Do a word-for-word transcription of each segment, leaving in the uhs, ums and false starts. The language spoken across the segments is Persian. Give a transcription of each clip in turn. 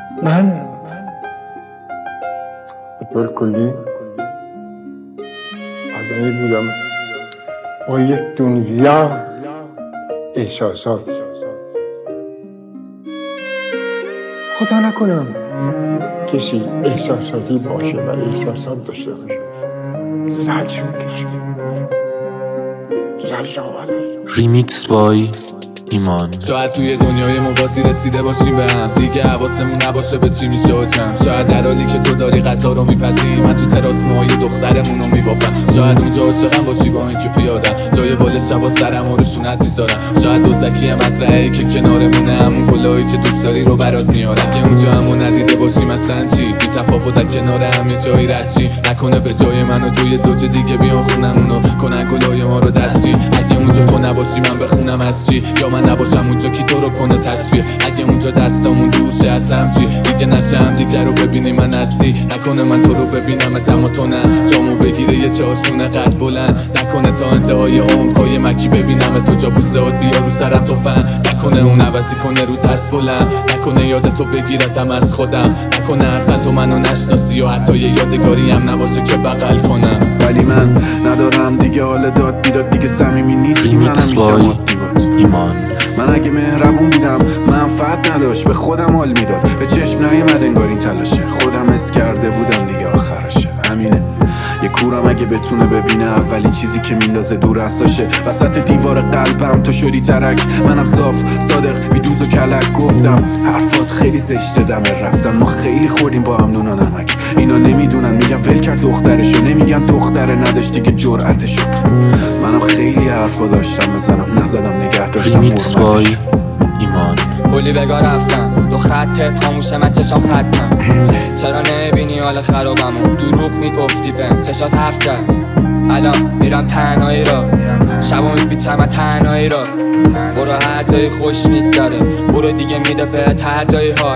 من به طور کلی آدمی بودم با یک دنیا احساسات. خدا نکنم کسی احساساتی باشه و احساسات داشته باشه. زجر میکشه، زجر آورده. ریمیکس بای ایمان. شاید توی دنیای موازی رسیده باشیم به هم، دیگه حواسمون نباشه به چی میشه و چم. شاید در حالی که تو داری غذا رو میپزی، من تو تراس موهای دخترمونو میبافم. شاید اونجا عاشقم باشی با اینکه پیادم، جای بال شبا سرمو رو شونت میذارم. شاید دوزکی مزرعه که کنارمونه، همون گلایی که دوست داری رو برات میارم. که اونجا همو ندیده باشی مثلا چی، بی تفاوت در کنار هم یه جایی رد چی. نکنه به جای منو تو یه زوج دیگه بیان خونمونو کنن گلای ما رو دستی. اگه اونجا تو نباشی من بخونم از چی، یا من نباشم اونجا کی تو رو کنه تشویق. اگه اونجا دستامون دوشه از هم چی، دیگه نشه هم دیگه رو ببینی من هستی. نکنه من تو رو ببینم اما تو نه، جامو بگیره یه چارسونه قد بلند. نکنه تا انتهای عمر پای مکی ببینم تو جا بوسهات بیا رو سرم تو فن. نکنه اون عوضی کنه رو دست بلند، نکنه یاد تو بگیرتم از خودم. نکنه اصلا تو منو نشناسی و حتی یه یادگاری هم نباشه که بغل کنم. ولی من ندارم دیگه حال داد بیداد، دیگه صمیمی نیستی، من همیشه مادی بود ایمان. من اگه مهربون بودم منفعت نداشت، به خودم حال میداد، به چشم نیومد انگار این تلاشه. خودم حس کرده بودم دیگه آخرشه، همینه. یه کورم اگه بتونه ببینه اولین چیزی که میندازه دور اساشه. وسط دیوار قلبم تو شدی ترک، منم صاف صادق بی دوز و کلک. گفتم حرفات خیلی زشته دمه رفتن، ما خیلی خوردیم با هم نون و نمک. اینا نمیدونن میگم ول کرد دخترشو، نمیگم دختره نداشتی که جرأتشو. منم خیلی حرفا داشتم بزنم نزدم، نگه داشتم حرمتشو. ایمان. کلی بگاه رفتم دو خطت خاموشه، من چشام ختم. چرا نبینی حال خرابمو، دروغ میگفتی بهم چشات حرف زد. الان میرم تنهایی را، شبا میپیچم من تنهایی را. برو هر جایی خوش میگذره، برو دیگه میده بهت هر جایی حال.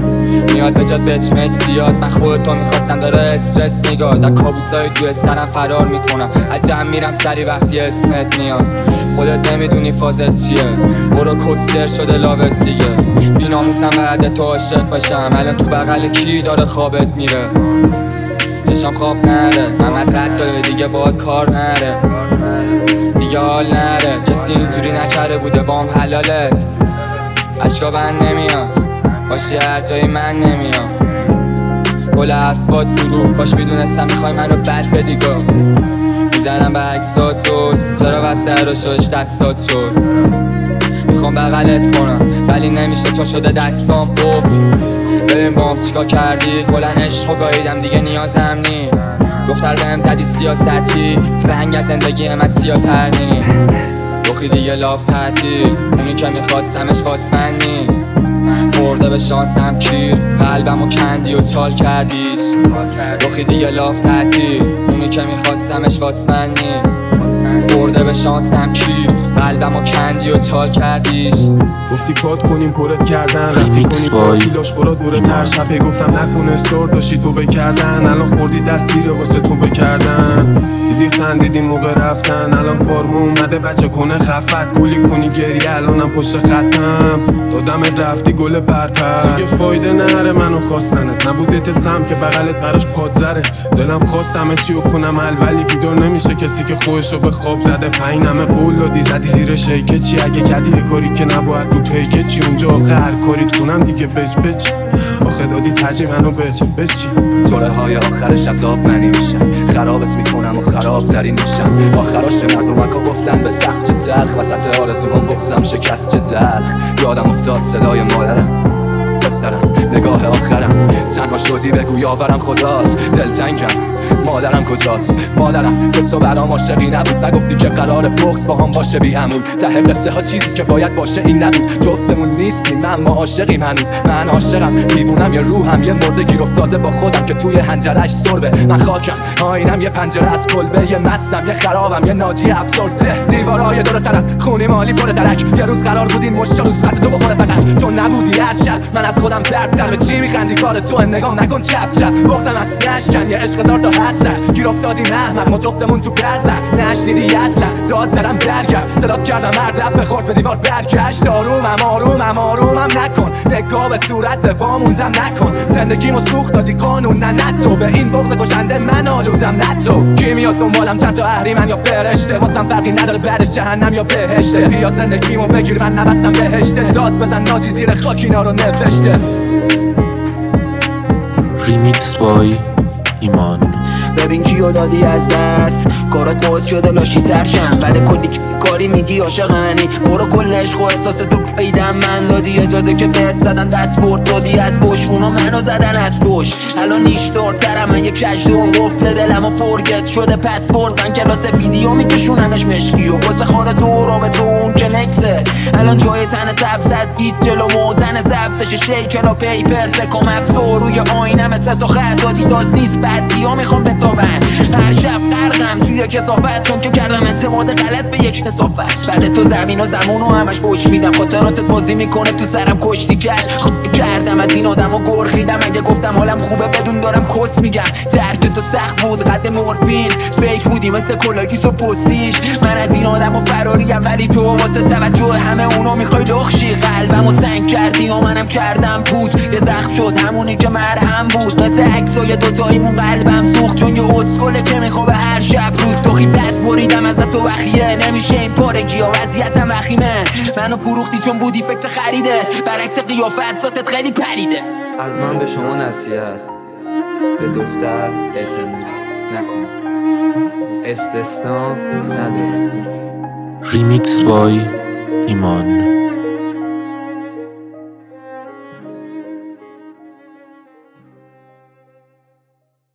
میاد به جات بچمت زیاد، من خودتو میخواستم داره استرس میگاد. در کابوسای توی سرم فرار میکنم، عجب میرم سری وقتی اسمت میاد. خودت نمیدونی فازت چیه، برو کسر شده لاوت دیگه. بیناموسم بعد تو عاشق باشم، الان تو بغل کی داره خوابت میره. چشم خواب نره، محمد رد داره دیگه باید کار نره. دیگه حال نره، کسی اینجوری نکرده بوده بام حلالت. عشقا بند نمیاد باشی هر جایی من نمیام. کل حرفات دروغ، کاش میدونستم میخوای منو بد بدی گو. میزنم به عکسات شد، چرا بسته رو شدش دستات شد. میخوام بغلت کنم ولی نمیشه چون شده دستام قفل. ببین بام چیکار کردی، کلن عشقو گاهیدم دیگه نیازم نی. دختر بهم زدی سیاستی، رنگ از زندگی من سیاه ترنی. روخی دیگه لاف تعطیل، اونی که میخواستمش فاسمنی. خورده به شانسم کیر، قلبمو کندی و چال کردیش. روخی دیگه لاف تعطیل، اونی که میخواستمش واسمنی. خورده به شانسم کیر، قلبمو کندی و چال کردیش. گفتی کات کنیم پرت کردن، رفتی کنی کات کیلاش خورا دوره تر. شبه گفتم نکنه استار داشتی تو بکردن، الان خوردی دست دیره واسه تو بکردن. دیدی خندیدی موقع رفتن، الان کارمو اومده بچه کنه خفت. کلی کنی گریه الانم پشت خطم، دادم رفتی گل پرپر. دیگه فایده نره منو خواستنت، نبوده تسم که بغلت براش پادزره. دلم خواستم چیو کنم ال ولی بیدار نمیشه کسی که خودشو به خواب زده. پینمه قول دادی زدی زیر شیکه چی، اگه کردی یه کاری که نباید رو پیکه چی. اونجا آخه هر کاریت کنم دیگه بچ بچ، آخه دادی ترجیح منو بچ بچی. طوره های آخرش عذاب منی میشن، خرابت میکنم و خراب ترین میشن. آخراش نظرمک و گفتن به سخت چه تلخ، وسط آرزوام بغزم شکست چه تلخ. یادم افتاد صدای مادرم پسرم، نگاه آخرم. تنها شدی بگو یاورم خداست، دلتنگم مادرم کجاست. مادرم که تو برام عاشقی نبود، نگفتی که قرار بغض با هم باشه بی عمول. ته قصه ها چیزی که باید باشه این نبود، جفتمون نیستیم اما عاشقیم هنوز. من عاشقم دیوونم یه روحم، یه مرده گیر افتاده با خودم که توی حنجرش سربه. من خاکم آینم یه پنجره از کلبه، یه مستم یه خرابم یه ناجی افسرده. دیوارای دور سرم خونی مالی پر درک، یه روز قرار بود این مشت روز بعد تو بخوره فقط تو نبودی. هر شب من از خودم برتر، به چی میخندی کار تو نگام نکن چپ چپ. بغض من نشکن یه عشق هزار تا هست سر گیر افتادیم احمق ما جفتمون تو گرزن نشنیدی اصلا داد زدم برگرد صدات کردم هر دفعه خورد به دیوار برگشت آرومم آرومم آرومم نکن نگاه به صورت واموندم نکن زندگیمو سوخت دادی قانون نه نه تو به این بغض کشنده من آلودم نه تو کی میاد دنبالم چند تا اهریمن یا فرشته واسم فرقی نداره بعدش جهنم یا بهشته بیا زندگیمو بگیر من نبستم بهشته داد بزن ناجی زیر خاک اینا رو نوشته ریمیکس بای ایمان. ببین کیو دادی از دست کارات باز شده لاشی ترشم بعد کلی کاری میگی عاشق منی برو کل عشق و احساس تو پیدم من دادی اجازه که بهت زدن دست برد دادی از پشت اونا منو زدن از پشت الان نیشدارترم من یه کشدون گفته دلم و فرگت شده پسورد من کلاس ویدیو میکشونمش مشکی و واسه خانه تو رابطه اون که نکسه الان جای تن سبزت بیت جلو موتن سبزش شیکل و پیپر سکم ابزور روی آینه مثل تو خط دادی داز نیست بدی ها میخوام بتابن هر شب غرقم توی کسافت چون که کردم اعتماد غلط به یک کسافت بعد تو زمین و زمون و همش بوش میدم خاطراتت بازی میکنه تو سرم کشتی کش خود کردم از این آدم و گرخیدم اگه گفتم حالم خوبه بدون دارم کس میگم درک تو سخت بود قد مورفین فیک بودی مثل کلاگیس و پستیش من از این آدم و فراریم ولی تو واسه توجه همه اونو میخوای لخشی قلبم و سنگ کردی و منم کردم پود یه زخم شد همونی که مرهم بود مثل عکسای دوتاییمون قلبم سوخت چون یه اسکله که میخوابه هر شب رود تو خیبت بریدم ازت تو وخیه نمیشه این پارگی ها وضعیتم وخیمه منو فروختی چون بودی فکر خریده برعکس قیافت ذاتت خیلی پریده از من به شما نصیحت به دختر اعتماد نکن استثنا نداره ریمیکس بای ایمان.